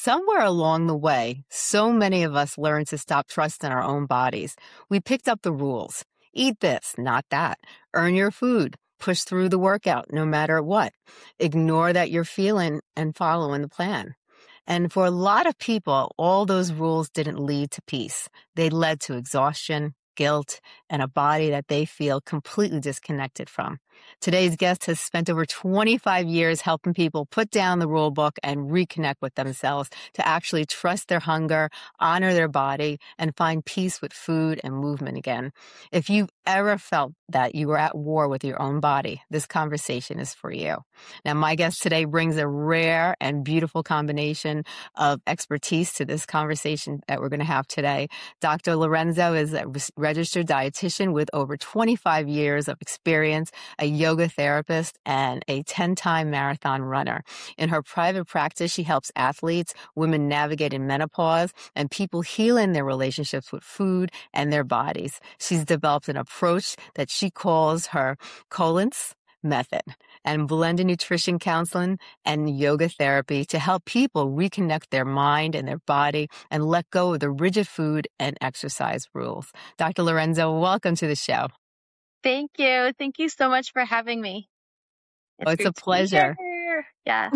Somewhere along the way, so many of us learned to stop trusting our own bodies. We picked up the rules. Eat this, not that. Earn your food. Push through the workout no matter what. Ignore that you're feeling and following the plan. And for a lot of people, all those rules didn't lead to peace. They led to exhaustion, guilt, and a body that they feel completely disconnected from. Today's guest has spent over 25 years helping people put down the rule book and reconnect with themselves to actually trust their hunger, honor their body, and find peace with food and movement again. If you've ever felt that you were at war with your own body, this conversation is for you. Now, my guest today brings a rare and beautiful combination of expertise to this conversation that we're going to have today. Dr. Lorenzo is a registered dietitian with over 25 years of experience, a yoga therapist, and a 10-time marathon runner. In her private practice, she helps athletes, women navigating menopause, and people heal in their relationships with food and their bodies. She's developed an approach that she calls her Colance method and blended nutrition counseling and yoga therapy to help people reconnect their mind and their body and let go of the rigid food and exercise rules. Dr. Lorenzo, welcome to the show. Thank you. Thank you so much for having me. It's a pleasure. Yeah.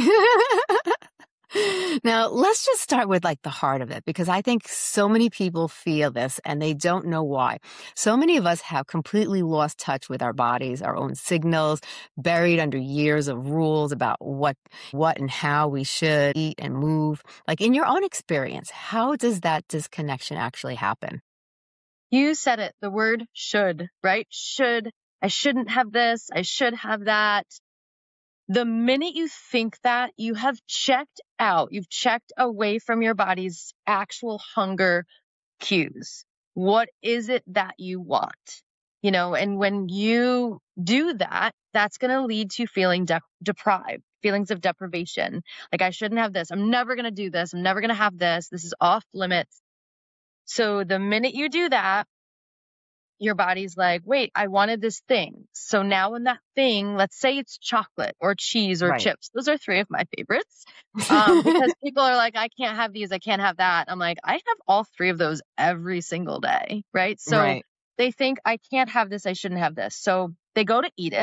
Now, let's just start with like the heart of it, because I think so many people feel this and they don't know why. So many of us have completely lost touch with our bodies, our own signals, buried under years of rules about what and how we should eat and move. Like in your own experience, how does that disconnection actually happen? You said it, the word should, right? Should. I shouldn't have this. I should have that. The minute you think that, you have checked out. You've checked away from your body's actual hunger cues. What is it that you want? And when you do that, that's going to lead to feeling deprived, feelings of deprivation. Like, I shouldn't have this. I'm never going to do this. I'm never going to have this. This is off limits. So the minute you do that, your body's like, wait, I wanted this thing. So now when that thing, let's say it's chocolate or cheese or Right. chips. Those are three of my favorites. Because people are like, I can't have these. I can't have that. I'm like, I have all three of those every single day. Right. So Right. they think I can't have this. I shouldn't have this. So they go to eat it.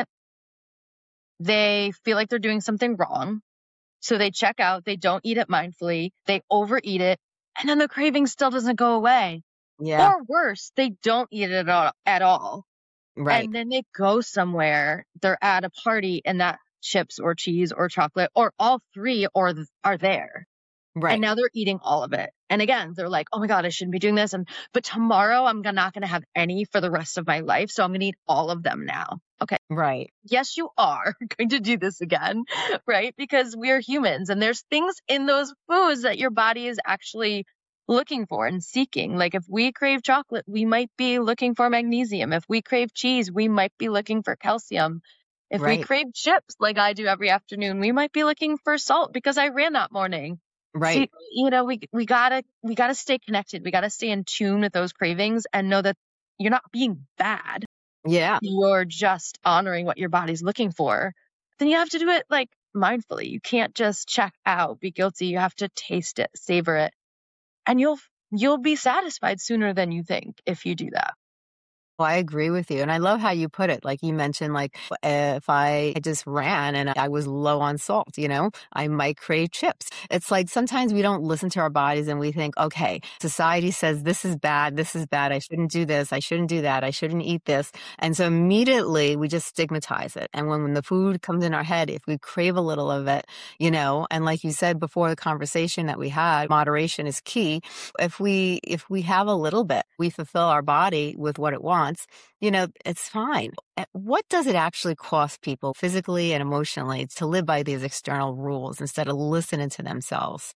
They feel like they're doing something wrong. So they check out. They don't eat it mindfully. They overeat it. And then the craving still doesn't go away. Yeah. Or worse, they don't eat it at all. Right. And then they go somewhere, they're at a party and that chips or cheese or chocolate or all three are there. Right. And now they're eating all of it. And again, they're like, oh my God, I shouldn't be doing this. But tomorrow I'm not going to have any for the rest of my life. So I'm going to eat all of them now. Okay. Right. Yes, you are going to do this again, right? Because we're humans and there's things in those foods that your body is actually looking for and seeking. Like if we crave chocolate, we might be looking for magnesium. If we crave cheese, we might be looking for calcium. If we crave chips, like I do every afternoon, we might be looking for salt because I ran that morning. Right. See, we gotta stay connected. We gotta stay in tune with those cravings and know that you're not being bad. Yeah. You're just honoring what your body's looking for. Then you have to do it like mindfully. You can't just check out, be guilty. You have to taste it, savor it. And you'll be satisfied sooner than you think if you do that. Well, I agree with you. And I love how you put it. Like you mentioned, like if I just ran and I was low on salt, I might crave chips. It's like sometimes we don't listen to our bodies and we think, okay, society says this is bad. I shouldn't do this. I shouldn't do that. I shouldn't eat this. And so immediately we just stigmatize it. And when the food comes in our head, if we crave a little of it, and like you said before the conversation that we had, moderation is key. If we have a little bit, we fulfill our body with what it wants. It's fine. What does it actually cost people physically and emotionally to live by these external rules instead of listening to themselves?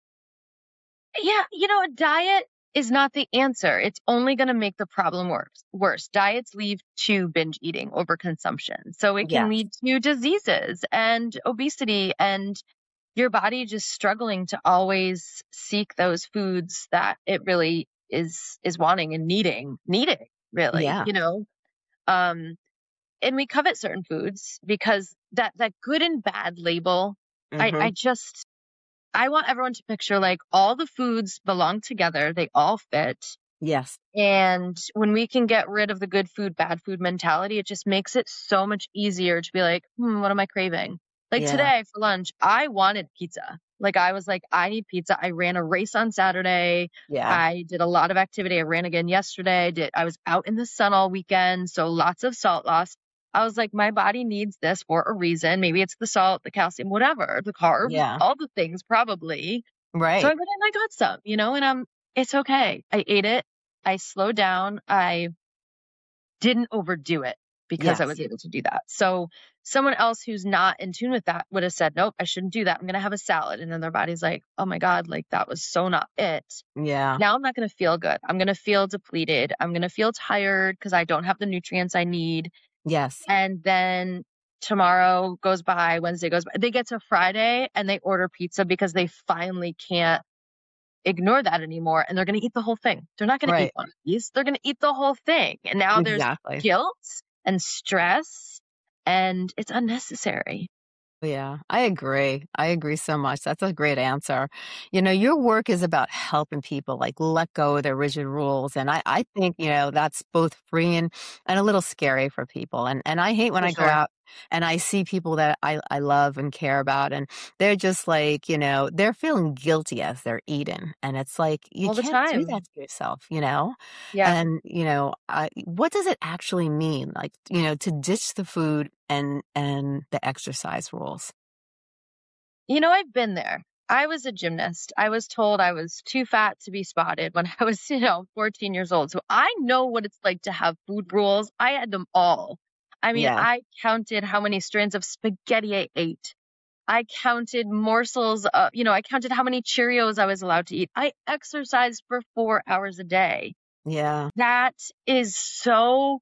Yeah, a diet is not the answer. It's only going to make the problem worse. Diets lead to binge eating, overconsumption. So it can lead to diseases and obesity and your body just struggling to always seek those foods that it really is wanting and needing really, Yeah. and we covet certain foods because that good and bad label, Mhm. I want everyone to picture like all the foods belong together. They all fit. Yes. And when we can get rid of the good food, bad food mentality, it just makes it so much easier to be like, what am I craving? Like Yeah. today for lunch, I wanted pizza. Like I was like, I need pizza. I ran a race on Saturday. Yeah. I did a lot of activity. I ran again yesterday. I was out in the sun all weekend, so lots of salt loss. I was like, my body needs this for a reason. Maybe it's the salt, the calcium, whatever, the carbs, Yeah. all the things probably. So I Right. went and I got some, and it's okay. I ate it. I slowed down. I didn't overdo it because I Yes. was able to do that. So someone else who's not in tune with that would have said, nope, I shouldn't do that. I'm going to have a salad. And then their body's like, oh my God, like that was so not it. Yeah. Now I'm not going to feel good. I'm going to feel depleted. I'm going to feel tired because I don't have the nutrients I need. Yes. And then tomorrow goes by, Wednesday goes by. They get to Friday and they order pizza because they finally can't ignore that anymore, and they're going to eat the whole thing. They're not going to eat Right. one piece. They're going to eat the whole thing. And now there's Exactly. guilt and stress, and it's unnecessary. Yeah, I agree. I agree so much. That's a great answer. Your work is about helping people like let go of their rigid rules. And I think, that's both freeing and a little scary for people. And I hate when For I go sure. out and I see people that I love and care about, and they're just like, they're feeling guilty as they're eating. And it's like, you All the can't do that time. to yourself, Yeah. And, what does it actually mean? Like, to ditch the food and the exercise rules. I've been there. I was a gymnast. I was told I was too fat to be spotted when I was, 14 years old. So I know what it's like to have food rules. I had them all. I mean, Yeah. I counted how many strands of spaghetti I ate. I counted morsels, I counted how many Cheerios I was allowed to eat. I exercised for 4 hours a day. Yeah. That is so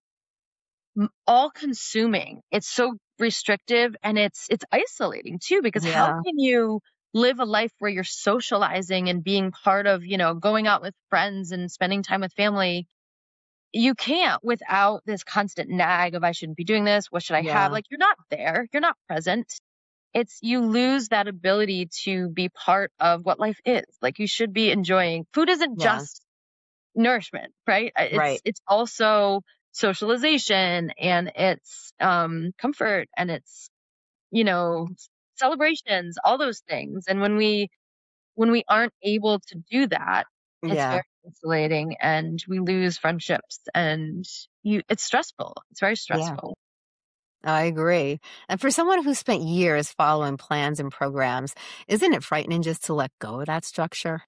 all consuming. It's so restrictive, and it's isolating too, because how Yeah. can you live a life where you're socializing and being part of, going out with friends and spending time with family? You can't without this constant nag of I shouldn't be doing this. What should I have? Yeah. Like you're not there. You're not present. You lose that ability to be part of what life is. Like you should be enjoying. Food isn't Yeah. just nourishment, right? Right. It's also socialization, and it's comfort, and it's, you know, celebrations, all those things. And when we aren't able to do that, it's Yeah. very isolating, and we lose friendships, and it's stressful. It's very Yeah. stressful. I agree. And for someone who spent years following plans and programs, isn't it frightening just to let go of that structure?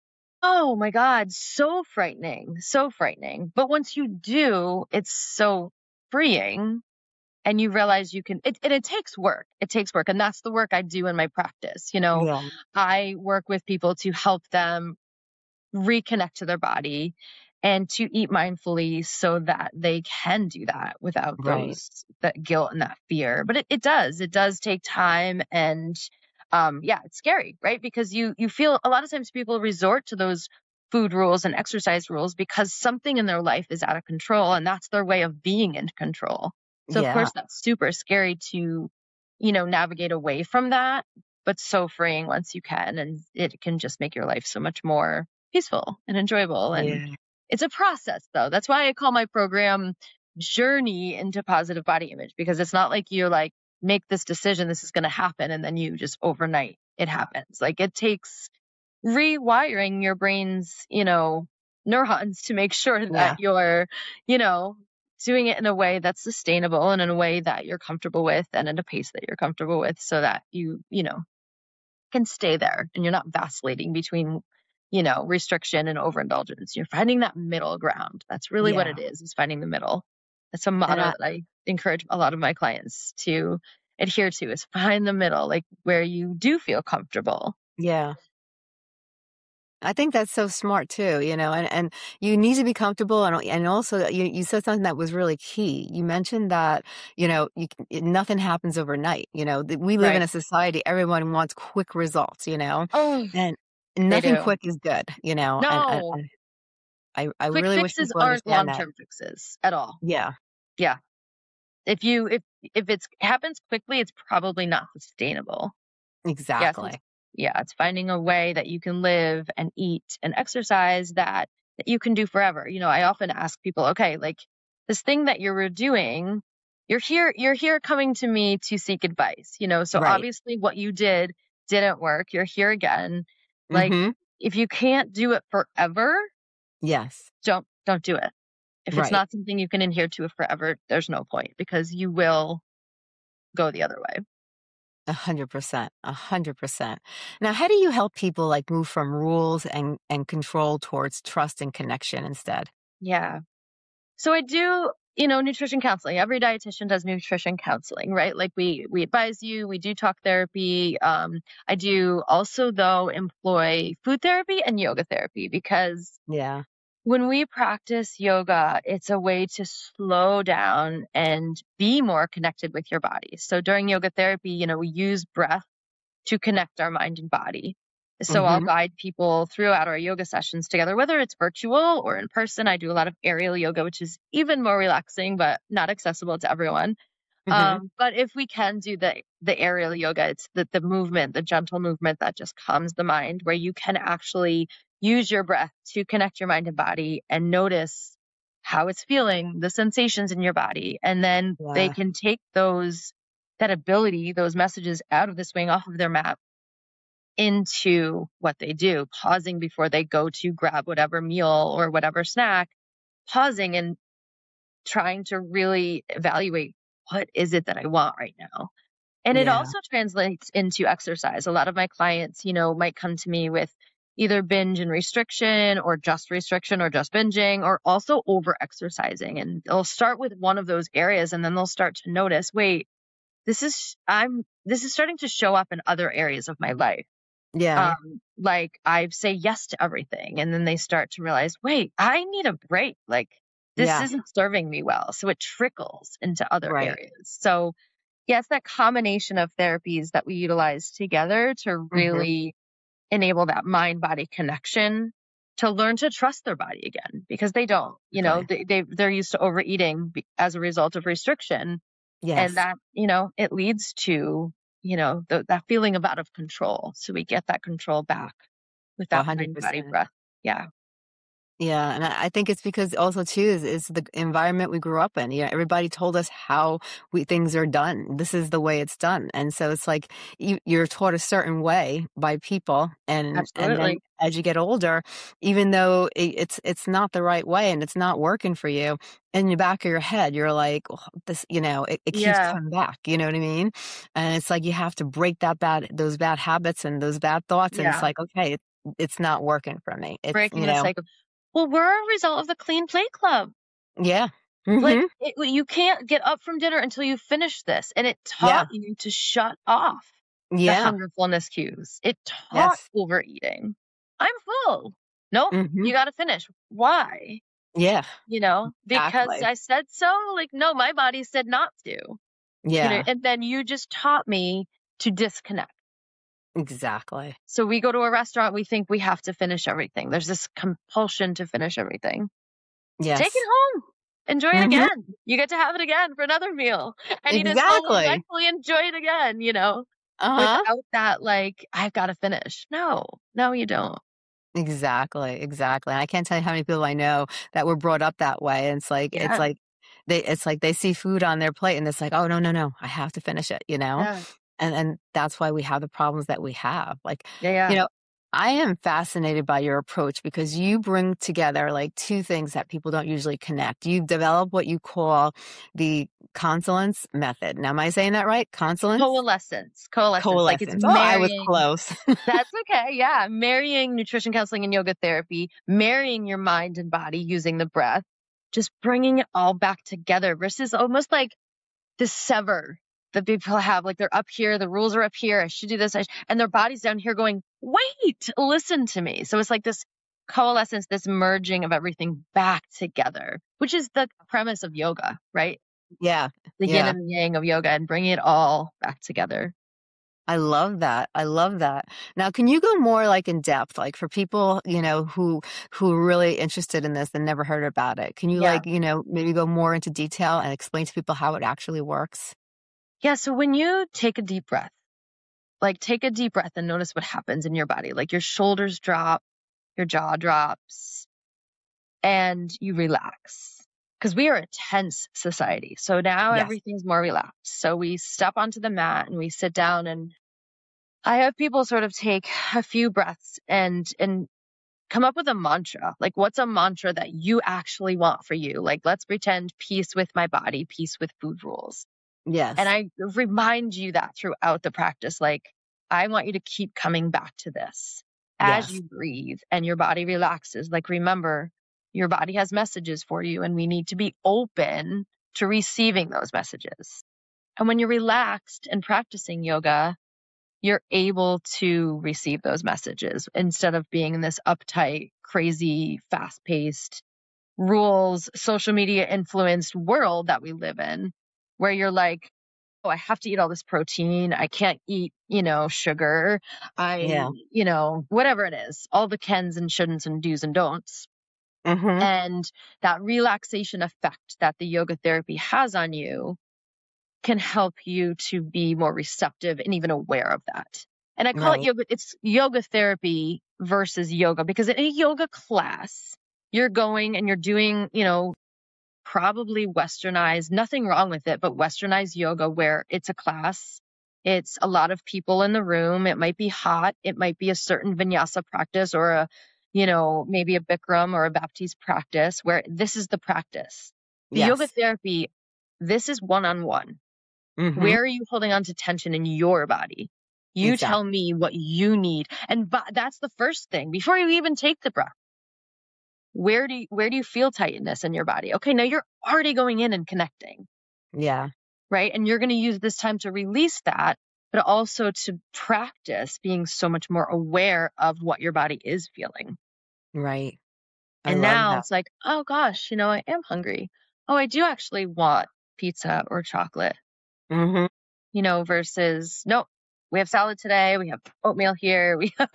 Oh my God, so frightening, so frightening. But once you do, it's so freeing, and you realize you can, and it takes work. It takes work. And that's the work I do in my practice. Yeah. I work with people to help them reconnect to their body and to eat mindfully so that they can do that without Right. that guilt and that fear. But it does take time, and yeah, it's scary, right? Because you feel a lot of times people resort to those food rules and exercise rules because something in their life is out of control, and that's their way of being in control. So of Yeah. course that's super scary to, navigate away from that, but so freeing once you can, and it can just make your life so much more peaceful and enjoyable. And Yeah. it's a process though. That's why I call my program Journey into Positive Body Image, because it's not like you like make this decision, this is going to happen, and then you just overnight it happens. Like it takes rewiring your brain's, neurons to make sure Yeah. that you're, you know, doing it in a way that's sustainable and in a way that you're comfortable with and at a pace that you're comfortable with, so that you can stay there and you're not vacillating between, restriction and overindulgence. You're finding that middle ground. That's really what Yeah. it is finding the middle. That's a And motto I, that I encourage a lot of my clients to adhere to, is find the middle, like where you do feel comfortable. yeah. I think that's so smart too, and you need to be comfortable, and also you said something that was really key. You mentioned that, nothing happens overnight. We live in Right. a society, everyone wants quick results, Oh, and they nothing do. quick is good, and No, I quick really wish fixes people aren't understand that. long-term fixes at all. Yeah, Yeah. If it's happens quickly, it's probably not sustainable. Yes, exactly. Yeah, it's finding a way that you can live and eat and exercise that you can do forever. I often ask people, okay, like this thing that you're doing, you're here coming to me to seek advice, so Right. obviously what you did didn't work. You're here again. Like Mm-hmm. if you can't do it forever, Yes. don't do it. If it's Right. not something you can adhere to forever, there's no point because you will go the other way. 100%. 100%. Now, how do you help people like move from rules and control towards trust and connection instead? Yeah. So I do, nutrition counseling. Every dietitian does nutrition counseling, right? Like we advise you, we do talk therapy. I do also though employ food therapy and yoga therapy because Yeah. when we practice yoga, it's a way to slow down and be more connected with your body. So during yoga therapy, we use breath to connect our mind and body. So I'll Mm-hmm. guide people throughout our yoga sessions together, whether it's virtual or in person. I do a lot of aerial yoga, which is even more relaxing, but not accessible to everyone. Mm-hmm. But if we can do the aerial yoga, it's the movement, the gentle movement that just calms the mind, where you can actually use your breath to connect your mind and body and notice how it's feeling, the sensations in your body. And then they Yeah. can take that ability, those messages out of the swing off of their mat into what they do, pausing before they go to grab whatever meal or whatever snack, pausing and trying to really evaluate what is it that I want right now. And it Yeah. also translates into exercise. A lot of my clients, might come to me with either binge and restriction or just binging or also over exercising. And they'll start with one of those areas and then they'll start to notice, wait, this is starting to show up in other areas of my life. Yeah. Like I say yes to everything. And then they start to realize, wait, I need a break. Like this Yeah. isn't serving me well. So it trickles into other Right. areas. So yeah, it's that combination of therapies that we utilize together to Mm-hmm. really enable that mind body connection to learn to trust their body again because they don't, Exactly. they're used to overeating as a result of restriction. And Yes. that, it leads to, that feeling of out of control. So we get that control back with that mind, body, 100%. breath. Yeah. Yeah, and I think it's because also too is the environment we grew up in. Everybody told us how things are done. This is the way it's done, and so it's like you're taught a certain way by people, and then Absolutely. as you get older, even though it's not the right way and it's not working for you, in the back of your head, you're like, "Oh, this, it keeps Yeah. coming back. You know what I mean? And it's like you have to break those bad habits and those bad thoughts, and it's Yeah. like, okay, it's not working for me. It's Breaking the cycle. Well, we're a result of the Clean Plate Club. Yeah. Like, Mhm. you can't get up from dinner until you finish this. And it Yeah. taught you to shut off the Yeah. hunger fullness cues. It taught Yes. overeating. I'm full. Nope. Mhm. You got to finish. Why? Yeah. Because Exactly. I said so. Like, no, my body said not to. Yeah. And then you just taught me to disconnect. Exactly. So we go to a restaurant, we think we have to finish everything. There's this compulsion to finish everything. Take it Yes. home. Enjoy it Mhm. again. You get to have it again for another meal. And you just totally Exactly. mindfully enjoy it again, Uh-huh. without that, like, I've got to finish. No, you don't. Exactly. Exactly. And I can't tell you how many people I know that were brought up that way. And Yeah. it's like they see food on their plate and it's like, oh no, no, no, I have to finish it, you know? Yeah. And that's why we have the problems that we have. Like, Yeah. you Yeah. know, I am fascinated by your approach because you bring together like two things that people don't usually connect. You've developed what you call the consonance method. Now, am I saying that right? Consonance? Coalescence. Coalescence. Like it's Coalescence. Oh, I was marrying. close. That's okay. Yeah. Marrying nutrition counseling and yoga therapy, marrying your mind and body using the breath, just bringing it all back together versus almost like the sever that people have. Like they're up here, the rules are up here. I should do this. And their body's down here going, wait, listen to me. So it's like this coalescence, this merging of everything back together, which is the premise of yoga, right? Yeah. The yin Yeah. and the yang of yoga and bringing it all back together. I love that. I love that. Now, can you go more like in depth, like for people, who are really interested in this and never heard about it? Can you Yeah. like, maybe go more into detail and explain to people how it actually works? Yeah. So when you take a deep breath, like take a deep breath and notice what happens in your body. Like your shoulders drop, your jaw drops, and you relax. Because we are a tense society. So now Yes. everything's more relaxed. So we step onto the mat and we sit down, and I have people sort of take a few breaths and come up with a mantra. Like, what's a mantra that you actually want for you? Like, let's pretend peace with my body, peace with food rules. Yes. And I remind you that throughout the practice. Like, I want you to keep coming back to this as you breathe and your body relaxes. Like, remember, your body has messages for you, and we need to be open to receiving those messages. And when you're relaxed and practicing yoga, you're able to receive those messages instead of being in this uptight, crazy, fast-paced, rules, social media influenced world that we live in, where you're like, oh, I have to eat all this protein. I can't eat, sugar. Whatever it is, all the cans and shouldn'ts and do's and don'ts. Mm-hmm. And that relaxation effect that the yoga therapy has on you can help you to be more receptive and even aware of that. And I call it yoga. It's yoga therapy versus yoga, because in a yoga class, you're going and you're doing, probably westernized, nothing wrong with it, but westernized yoga where it's a class. It's a lot of people in the room. It might be hot. It might be a certain vinyasa practice or maybe a Bikram or a Baptiste practice where this is the practice. The yoga therapy, this is one-on-one. Mm-hmm. Where are you holding on to tension in your body? You tell me what you need. And that's the first thing before you even take the breath. Where do you feel tightness in your body? Okay, now you're already going in and connecting. Yeah. Right? And you're going to use this time to release that, but also to practice being so much more aware of what your body is feeling. Right. And now it's like, oh gosh, I am hungry. Oh, I do actually want pizza or chocolate. Mm-hmm. Versus, nope, we have salad today. We have oatmeal here. We have,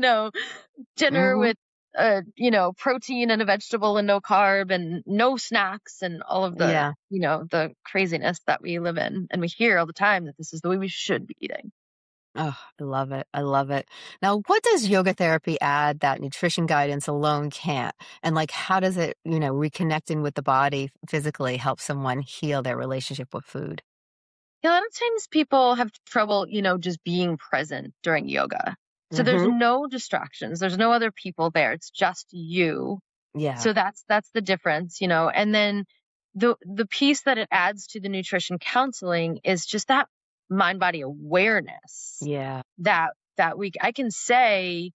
dinner with, protein and a vegetable and no carb and no snacks and all of the, the craziness that we live in. And we hear all the time that this is the way we should be eating. Oh, I love it. I love it. Now, what does yoga therapy add that nutrition guidance alone can't? And how does it, reconnecting with the body physically help someone heal their relationship with food? A lot of times people have trouble, just being present during yoga. So there's no distractions. There's no other people there. It's just you. Yeah. So that's the difference, and then the piece that it adds to the nutrition counseling is just that mind body awareness. Yeah. That I can say,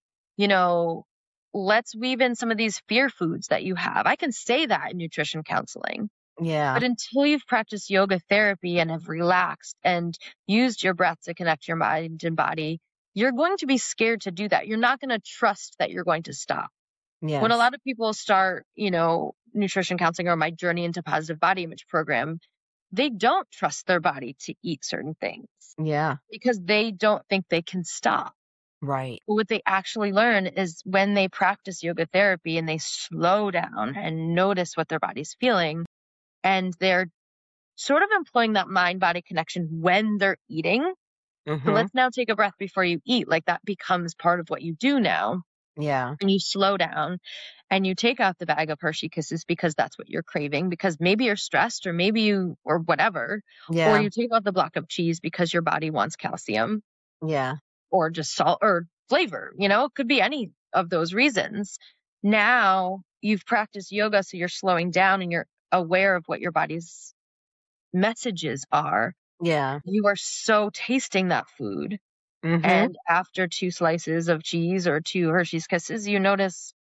let's weave in some of these fear foods that you have. I can say that in nutrition counseling. Yeah. But until you've practiced yoga therapy and have relaxed and used your breath to connect your mind and body, you're going to be scared to do that. You're not going to trust that you're going to stop. Yes. When a lot of people start, nutrition counseling or my Journey into Positive Body Image program, they don't trust their body to eat certain things. Yeah. Because they don't think they can stop. Right. But what they actually learn is when they practice yoga therapy and they slow down and notice what their body's feeling, and they're sort of employing that mind-body connection when they're eating. Mm-hmm. So let's now take a breath before you eat. Like that becomes part of what you do now. Yeah. And you slow down and you take out the bag of Hershey Kisses because that's what you're craving, because maybe you're stressed or or whatever. Yeah. Or you take out the block of cheese because your body wants calcium. Yeah. Or just salt or flavor, it could be any of those reasons. Now you've practiced yoga, so you're slowing down and you're aware of what your body's messages are. Yeah. You are so tasting that food. Mm-hmm. And after 2 slices of cheese or 2 Hershey's Kisses, you notice,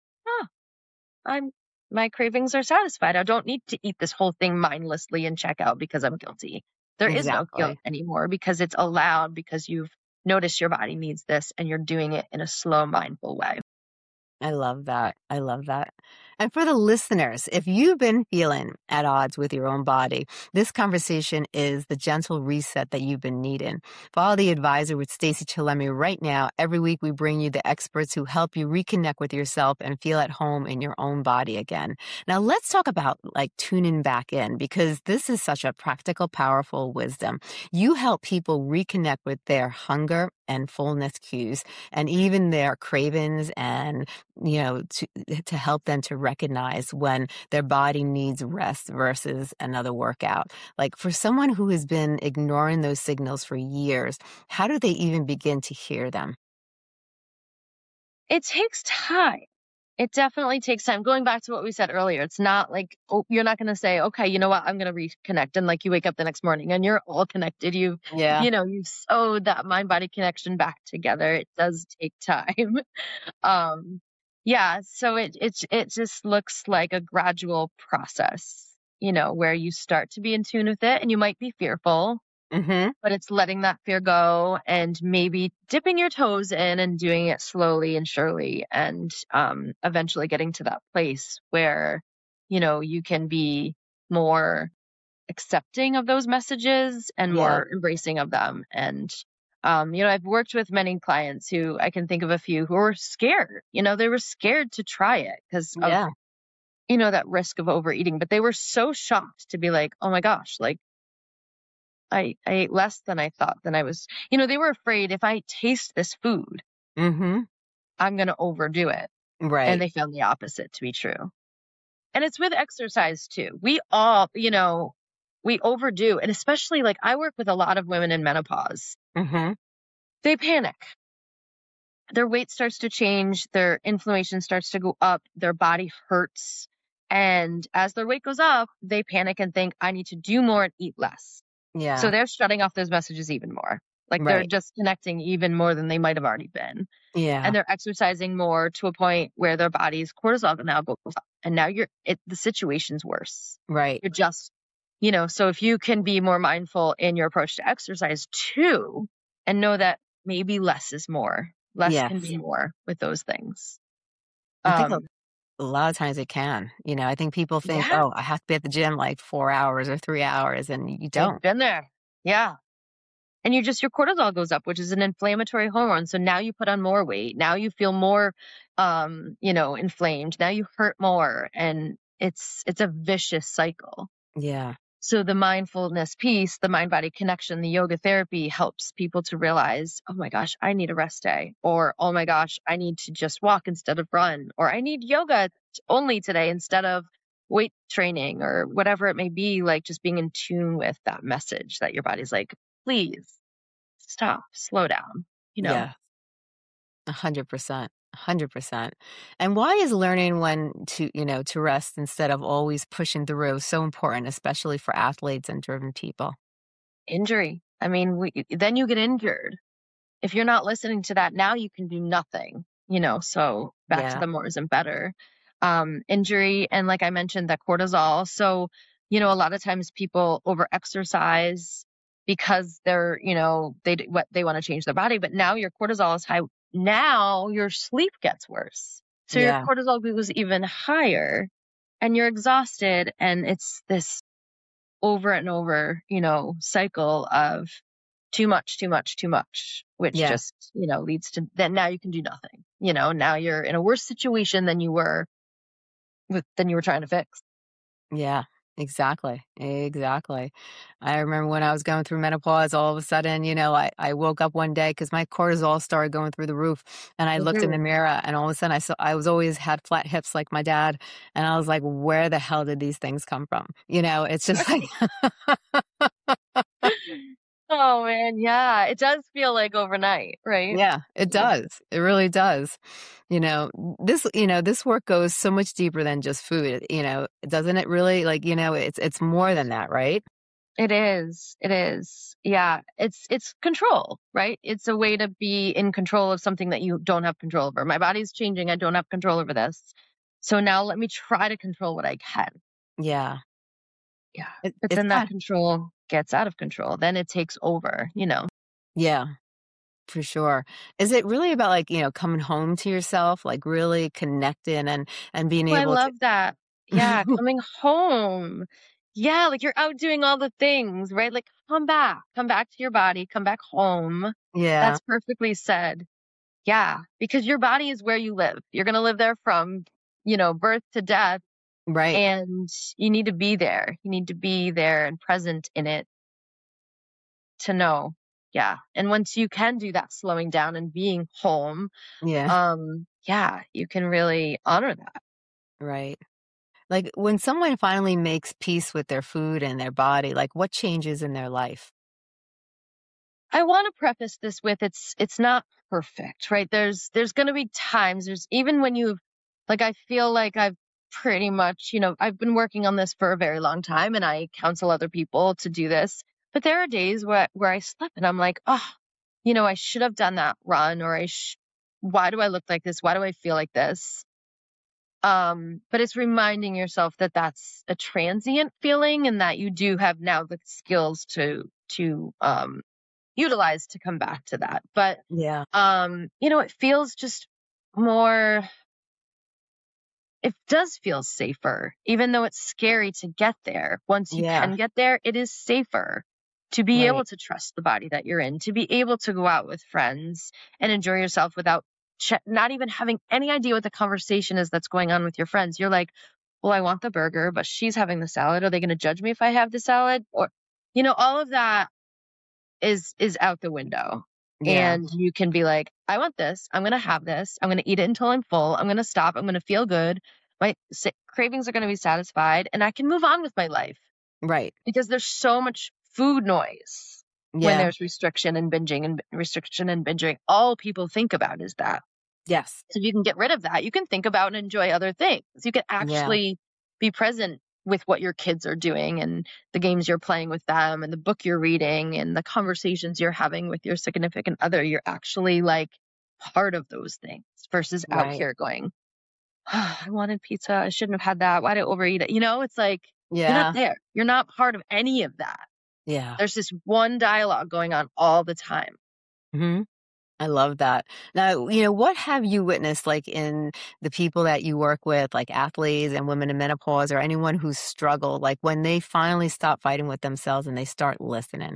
my cravings are satisfied. I don't need to eat this whole thing mindlessly and check out because I'm guilty. There is no guilt anymore because it's allowed, because you've noticed your body needs this and you're doing it in a slow, mindful way. I love that. I love that. And for the listeners, if you've been feeling at odds with your own body, this conversation is the gentle reset that you've been needing. Follow the advisor with Stacey Chillemi right now. Every week we bring you the experts who help you reconnect with yourself and feel at home in your own body again. Now let's talk about like tuning back in, because this is such a practical, powerful wisdom. You help people reconnect with their hunger and fullness cues and even their cravings, and to help them to recognize when their body needs rest versus another workout. Like for someone who has been ignoring those signals for years, how do they even begin to hear them? It takes time. It definitely takes time. Going back to what we said earlier, it's not like, oh, you're not going to say, okay, you know what, I'm going to reconnect. And like you wake up the next morning and you're all connected. Yeah. You've sewed that mind body connection back together. It does take time. Yeah. So it just looks like a gradual process, where you start to be in tune with it, and you might be fearful, Mm-hmm. but it's letting that fear go and maybe dipping your toes in and doing it slowly and surely, and eventually getting to that place where, you can be more accepting of those messages and Yeah. more embracing of them. And, I've worked with many clients who, I can think of a few who were scared. They were scared to try it because of, Yeah. that risk of overeating, but they were so shocked to be like, oh my gosh, like, I ate less than I thought than I was. They were afraid, if I taste this food, Mm-hmm. I'm going to overdo it. And Right. they found the opposite to be true. And it's with exercise too. We all, we overdo. And especially like I work with a lot of women in menopause. Mm-hmm. They panic. Their weight starts to change. Their inflammation starts to go up. Their body hurts. And as their weight goes up, they panic and think, I need to do more and eat less. So Yeah. they're shutting off those messages even more. Like they're Right. disconnecting even more than they might have already been. Yeah. And they're exercising more to a point where their body's cortisol now goes up. And now the situation's worse. Right. You're just, so if you can be more mindful in your approach to exercise too, and know that maybe less is more, less can Yes. be more with those things. I think Um, a lot of times it can. I think people think, yeah, oh, I have to be at the gym like 4 hours or 3 hours, and you they've don't. been there. Yeah. And your cortisol goes up, which is an inflammatory hormone. So now you put on more weight. Now you feel more, inflamed. Now you hurt more, and it's a vicious cycle. Yeah. So the mindfulness piece, the mind body connection, the yoga therapy helps people to realize, oh my gosh, I need a rest day, or oh my gosh, I need to just walk instead of run, or I need yoga only today instead of weight training, or whatever it may be. Like just being in tune with that message that your body's like, please stop, slow down, Yeah. 100%. 100%. And why is learning when to rest instead of always pushing through so important, especially for athletes and driven people? Injury. I mean, then you get injured. If you're not listening to that, now you can do nothing, so back to Yeah. the more isn't better. Injury. And like I mentioned, that cortisol. So, a lot of times people over exercise because they're, they want to change their body, but now your cortisol is high. Now your sleep gets worse. So your Yeah. cortisol goes even higher and you're exhausted. And it's this over and over, cycle of too much, too much, too much, which Yeah. just, leads to then now you can do nothing. Now you're in a worse situation than you were trying to fix. Yeah. Exactly. Exactly. I remember when I was going through menopause, all of a sudden, I woke up one day because my cortisol started going through the roof, and I looked in the Mhm. mirror, and all of a sudden I was always had flat hips like my dad. And I was like, where the hell did these things come from? It's just like, Oh man, yeah. It does feel like overnight, right? yeah, it does. It really does. This work goes so much deeper than just food, doesn't it really? Like, it's more than that, right? It is. It is. Yeah. It's control, right? It's a way to be in control of something that you don't have control over. My body's changing. I don't have control over this. So now let me try to control what I can. Yeah. Yeah. It, But it's then that kind control gets out of control. Then it takes over. Yeah. For sure. Is it really about, like, coming home to yourself, like, really connecting and being Oh, I able to love that. Yeah, coming home. Yeah, like you're out doing all the things, right? Like come back to your body, come back home. Yeah, That's perfectly said. Yeah, because your body is where you live. You're going to live there from, birth to death, right. and you need to be there. You need to be there and present in it to know. Yeah. And once you can do that slowing down and being home, Yeah, yeah, you can really honor that. right. Like, when someone finally makes peace with their food and their body, like, what changes in their life? I want to preface this with it's not perfect, right? There's going to be times there's even when you've like I feel like I've pretty much, I've been working on this for a very long time and I counsel other people to do this. But there are days where I slip and I'm like, "Oh, I should have done that run or why do I look like this? Why do I feel like this?" But it's reminding yourself that that's a transient feeling and that you do have now the skills to utilize to come back to that. But Yeah, it feels just more it does feel safer, even though it's scary to get there. Once you yeah, can get there, it is safer to be able right, to trust the body that you're in, to be able to go out with friends and enjoy yourself without not even having any idea what the conversation is that's going on with your friends. You're like, well, I want the burger, but she's having the salad. Are they going to judge me if I have the salad? Or, all of that is out the window. yeah, And you can be like, I want this. I'm going to have this. I'm going to eat it until I'm full. I'm going to stop. I'm going to feel good. My cravings are going to be satisfied and I can move on with my life right. because there's so much food noise when Yeah, there's restriction and binging and restriction and binging. All people think about is that. yes, So if you can get rid of that, you can think about and enjoy other things. You can yeah, actually be present with what your kids are doing and the games you're playing with them and the book you're reading and the conversations you're having with your significant other. You're actually like part of those things versus out right. here going, oh, I wanted pizza. I shouldn't have had that. Why did I overeat it? It's like you're not Yeah, there. You're not part of any of that. yeah. There's this one dialogue going on all the time. Mhm. I love that. Now, what have you witnessed, like, in the people that you work with, like athletes and women in menopause or anyone who's struggled, like, when they finally stop fighting with themselves and they start listening?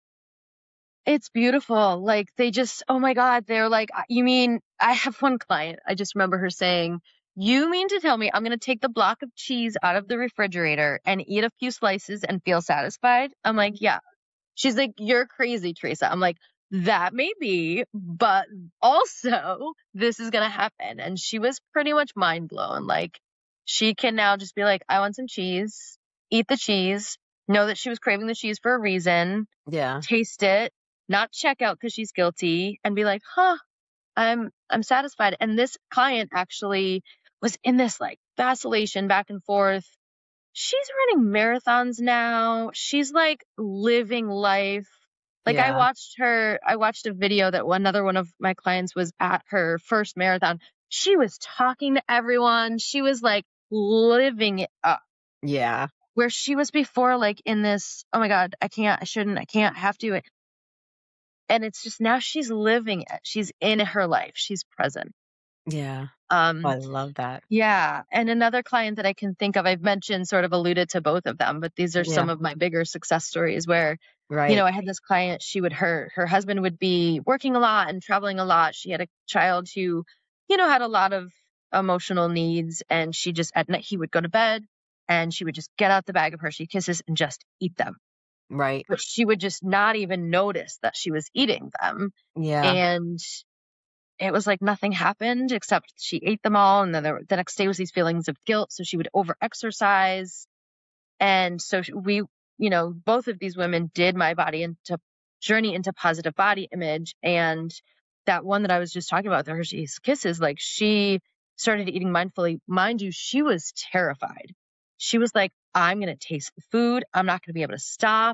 It's beautiful. Like they just, oh my God, they're like, you mean, I have one client, I just remember her saying, you mean to tell me I'm going to take the block of cheese out of the refrigerator and eat a few slices and feel satisfied? I'm like, yeah. She's like, you're crazy, Teresa. I'm like, that may be, but also this is going to happen. And she was pretty much mind blown. Like she can now just be like, I want some cheese, eat the cheese, know that she was craving the cheese for a reason, Yeah, taste it, not check out because she's guilty, and be like, huh, I'm satisfied. And this client actually was in this like vacillation back and forth. She's running marathons now. She's like living life. Like yeah, I watched a video that another one of my clients was at her first marathon. She was talking to everyone. She was like living it up yeah, where she was before, like in this, oh my God, I can't, I shouldn't, I can't, have to. And it's just now she's living it. She's in her life. She's present. yeah. Um, I love that. yeah. And another client that I can think of, I've mentioned sort of alluded to both of them, but these are Yeah, some of my bigger success stories where, right, I had this client, her husband would be working a lot and traveling a lot. She had a child who, had a lot of emotional needs and she just at night he would go to bed and she would just get out the bag of Hershey Kisses and just eat them. right. But she would just not even notice that she was eating them. Yeah, And it was like nothing happened except she ate them all. And then the next day was these feelings of guilt. So she would over exercise. And so we, both of these women did my body into journey into positive body image. And that one that I was just talking about, the Hershey's Kisses, like she started eating mindfully. Mind you, she was terrified. She was like, I'm going to taste the food. I'm not going to be able to stop.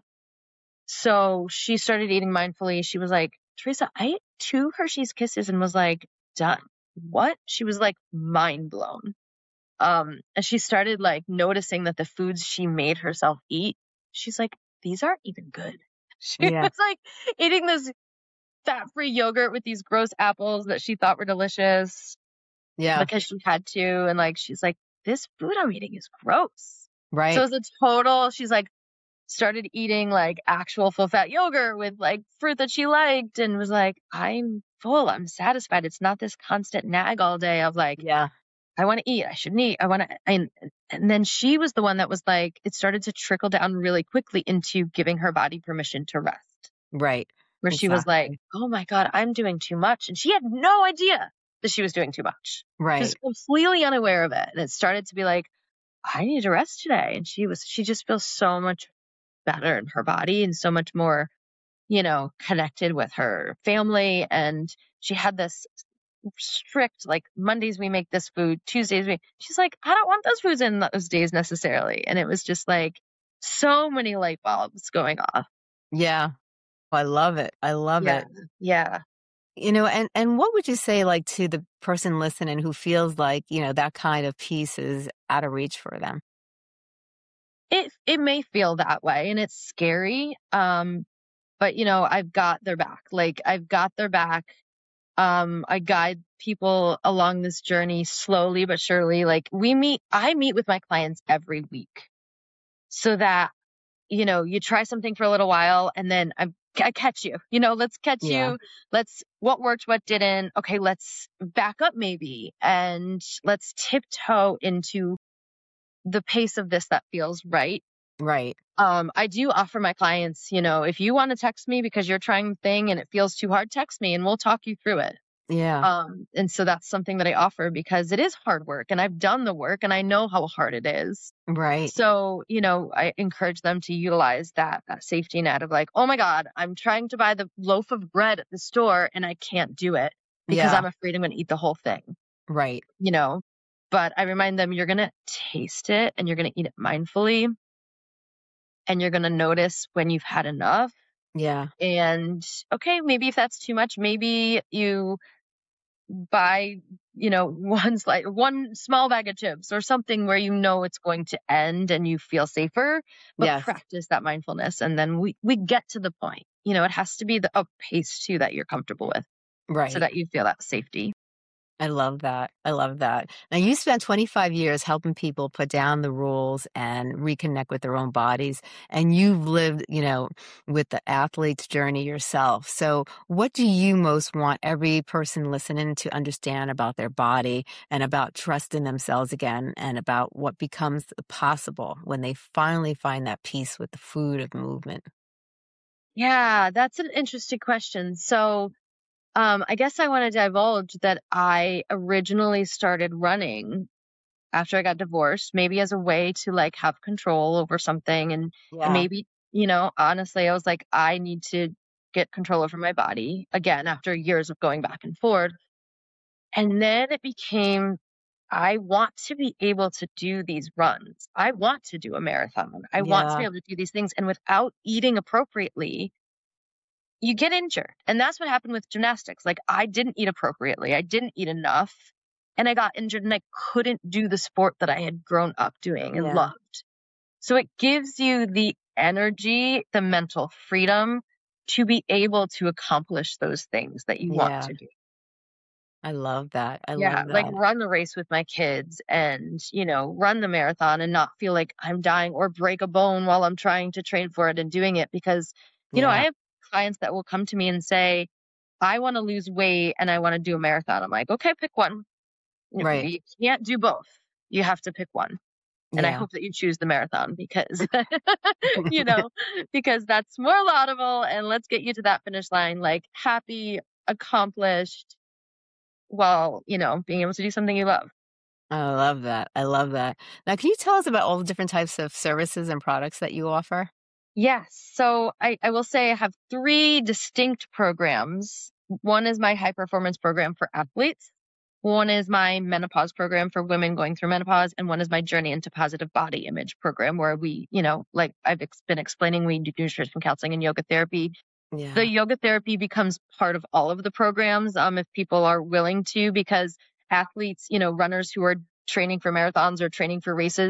So she started eating mindfully. She was like, Teresa, I ate 2 Hershey's Kisses and was like, done. What? She was like mind blown. And she started like noticing that the foods she made herself eat, she's like, these aren't even good. She yeah, was like eating this fat-free yogurt with these gross apples that she thought were delicious Yeah. because she had to. And like, she's like, this food I'm eating is gross. So Right. it was a total, she's like, started eating like actual full fat yogurt with like fruit that she liked and was like, I'm full. I'm satisfied. It's not this constant nag all day of like, Yeah. I want to eat. I shouldn't eat. I want to. And then she was the one that was like, it started to trickle down really quickly into giving her body permission to rest, Right. where she was like, Exactly. oh my God, I'm doing too much. And she had no idea that she was doing too much. Right. Just completely unaware of it. And it started to be like, I need to rest today. And she just feels so much better in her body and so much more, connected with her family. And she had this strict, like Mondays we make this food, Tuesdays she's like, I don't want those foods in those days necessarily. And it was just like so many light bulbs going off. Yeah. I love it. I love Yeah. it. Yeah. And what would you say like to the person listening who feels like, that kind of peace is out of reach for them? It may feel that way and it's scary. But I've got their back. Like I've got their back. I guide people along this journey slowly but surely. Like I meet with my clients every week so that, you try something for a little while and then I catch you, let's catch Yeah. you. What worked, what didn't. Okay. Let's back up maybe and let's tiptoe into the pace of this that feels right. Right. I do offer my clients, if you want to text me because you're trying the thing and it feels too hard, text me and we'll talk you through it. Yeah. And so that's something that I offer because it is hard work and I've done the work and I know how hard it is. Right. So, I encourage them to utilize that safety net of like, oh my God, I'm trying to buy the loaf of bread at the store and I can't do it because Yeah. I'm afraid I'm going to eat the whole thing, Right. but I remind them you're going to taste it and you're going to eat it mindfully and you're going to notice when you've had enough. Yeah. And okay, maybe if that's too much, maybe you buy, one small bag of chips or something where it's going to end and you feel safer, but Yes. practice that mindfulness. And then we get to the point, it has to be a pace too that you're comfortable with so Right. that you feel that safety. I love that. I love that. Now, you spent 25 years helping people put down the rules and reconnect with their own bodies. And you've lived, with the athlete's journey yourself. So what do you most want every person listening to understand about their body and about trusting themselves again and about what becomes possible when they finally find that peace with the food of movement? Yeah, that's an interesting question. So I guess I want to divulge that I originally started running after I got divorced, maybe as a way to like have control over something. And Yeah. maybe, honestly, I was like, I need to get control over my body again after years of going back and forth. And then it became, I want to be able to do these runs. I want to do a marathon. I want to be Yeah. able to do these things. And without eating appropriately, you get injured. And that's what happened with gymnastics. Like I didn't eat appropriately. I didn't eat enough and I got injured and I couldn't do the sport that I had grown up doing and Yeah. loved. So it gives you the energy, the mental freedom to be able to accomplish those things that you want Yeah. to do. I love that. I Yeah, love like that. run the race with my kids and, run the marathon and not feel like I'm dying or break a bone while I'm trying to train for it and doing it because, I Yeah. have clients that will come to me and say, I want to lose weight and I want to do a marathon. I'm like, okay, pick one. Right. You can't do both. You have to pick one. And I Yeah. hope that you choose the marathon because, because that's more laudable and let's get you to that finish line, like happy, accomplished, while, being able to do something you love. I love that. I love that. Now, can you tell us about all the different types of services and products that you offer? Yes. So I will say I have 3 distinct programs. One is my high performance program for athletes. One is my menopause program for women going through menopause. And one is my journey into positive body image program where we, like I've been explaining, we do nutrition counseling and yoga therapy. The Yeah. yoga therapy becomes part of all of the programs if people are willing to, because athletes, runners who are training for marathons or training for races,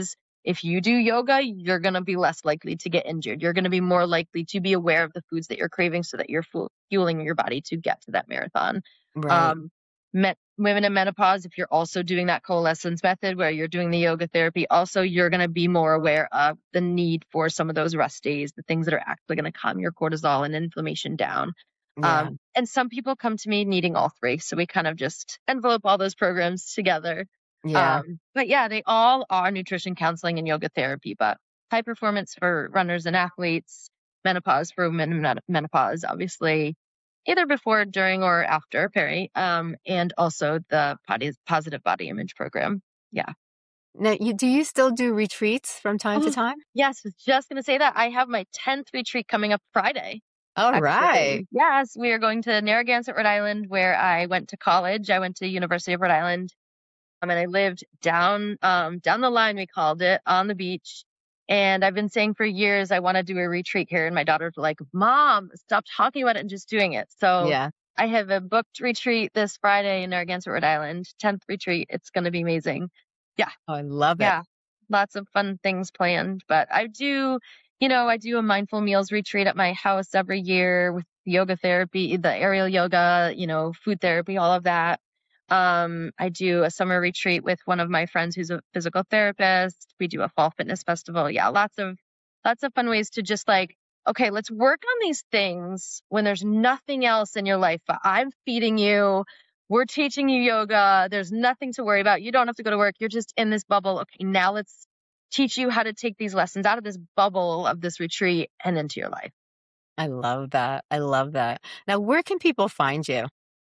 if you do yoga, you're going to be less likely to get injured. You're going to be more likely to be aware of the foods that you're craving so that you're fueling your body to get to that marathon. Right. Women in menopause, if you're also doing that coalescence method where you're doing the yoga therapy, also you're going to be more aware of the need for some of those rest days, the things that are actually going to calm your cortisol and inflammation down. Yeah. And some people come to me needing all three. So we kind of just envelope all those programs together. Yeah. But yeah, they all are nutrition counseling and yoga therapy, but high performance for runners and athletes, menopause for women in menopause, obviously, either before, during, or after peri, and also the positive body image program. Yeah. Now, do you still do retreats from time to time? Yes, was just going to say that. I have my 10th retreat coming up Friday. All right. Actually. Yes, we are going to Narragansett, Rhode Island, where I went to college. I went to University of Rhode Island. And I lived down the line, we called it, on the beach. And I've been saying for years, I want to do a retreat here. And my daughter's like, Mom, stop talking about it and just doing it. So Yeah. I have a booked retreat this Friday in Narragansett, Rhode Island, 10th retreat. It's going to be amazing. Yeah. Oh, I love it. Yeah. Lots of fun things planned. But I do a mindful meals retreat at my house every year with yoga therapy, the aerial yoga, food therapy, all of that. I do a summer retreat with one of my friends who's a physical therapist. We do a fall fitness festival. Yeah, lots of fun ways to just like, okay, let's work on these things when there's nothing else in your life, but I'm feeding you. We're teaching you yoga. There's nothing to worry about. You don't have to go to work. You're just in this bubble. Okay, now let's teach you how to take these lessons out of this bubble of this retreat and into your life. I love that. I love that. Now, where can people find you?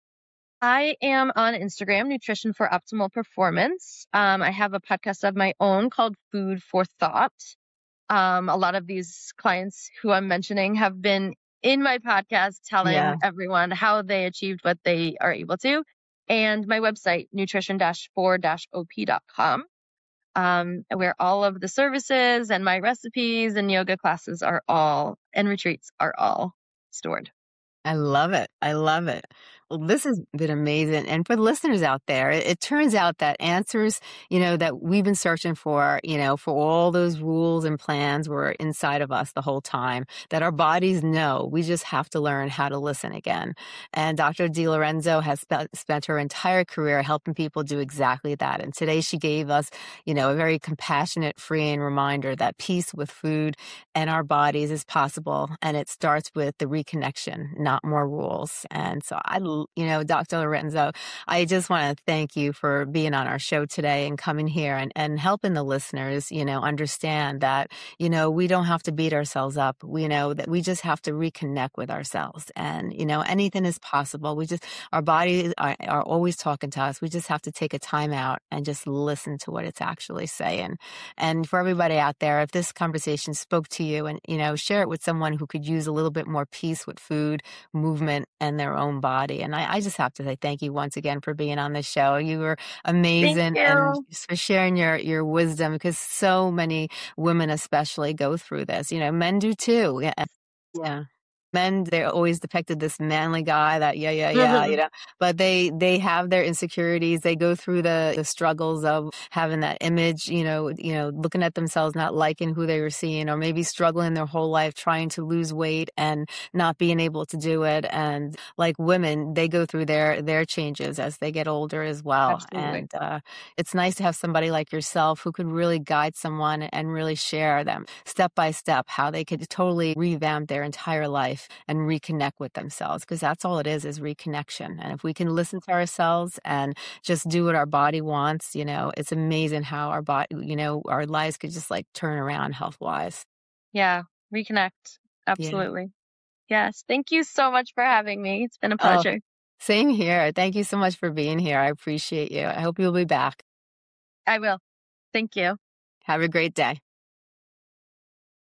I am on Instagram, Nutrition for Optimal Performance. I have a podcast of my own called Food for Thought. A lot of these clients who I'm mentioning have been in my podcast telling everyone how they achieved what they are able to. And my website, nutrition-for-op.com, where all of the services and my recipes and yoga classes and retreats are all stored. I love it. I love it. Well, this has been amazing. And for the listeners out there, it turns out that answers, that we've been searching for, for all those rules and plans were inside of us the whole time, that our bodies know. We just have to learn how to listen again. And Dr. DiLorenzo has spent her entire career helping people do exactly that. And today she gave us, a very compassionate, freeing reminder that peace with food and our bodies is possible. And it starts with the reconnection, not more rules. And so Dr. Lorenzo, I just want to thank you for being on our show today and coming here and helping the listeners, understand that, we don't have to beat ourselves up. We know that we just have to reconnect with ourselves and, anything is possible. Our bodies are always talking to us. We just have to take a time out and just listen to what it's actually saying. And for everybody out there, if this conversation spoke to you and, share it with someone who could use a little bit more peace with food, movement, and their own body. And I just have to say thank you once again for being on this show. You were amazing and for sharing your wisdom, because so many women especially go through this. Men do too. Yeah. Men, they're always depicted this manly guy that, but they have their insecurities. They go through the struggles of having that image, looking at themselves, not liking who they were seeing, or maybe struggling their whole life trying to lose weight and not being able to do it. And like women, they go through their changes as they get older as well. Absolutely. And it's nice to have somebody like yourself who could really guide someone and really share them step by step how they could totally revamp their entire life and reconnect with themselves, because that's all it is reconnection. And if we can listen to ourselves and just do what our body wants, it's amazing how our body, our lives could just like turn around health-wise. Yeah, reconnect. Absolutely. Yeah. Yes. Thank you so much for having me. It's been a pleasure. Same here. Thank you so much for being here. I appreciate you. I hope you'll be back. I will. Thank you. Have a great day.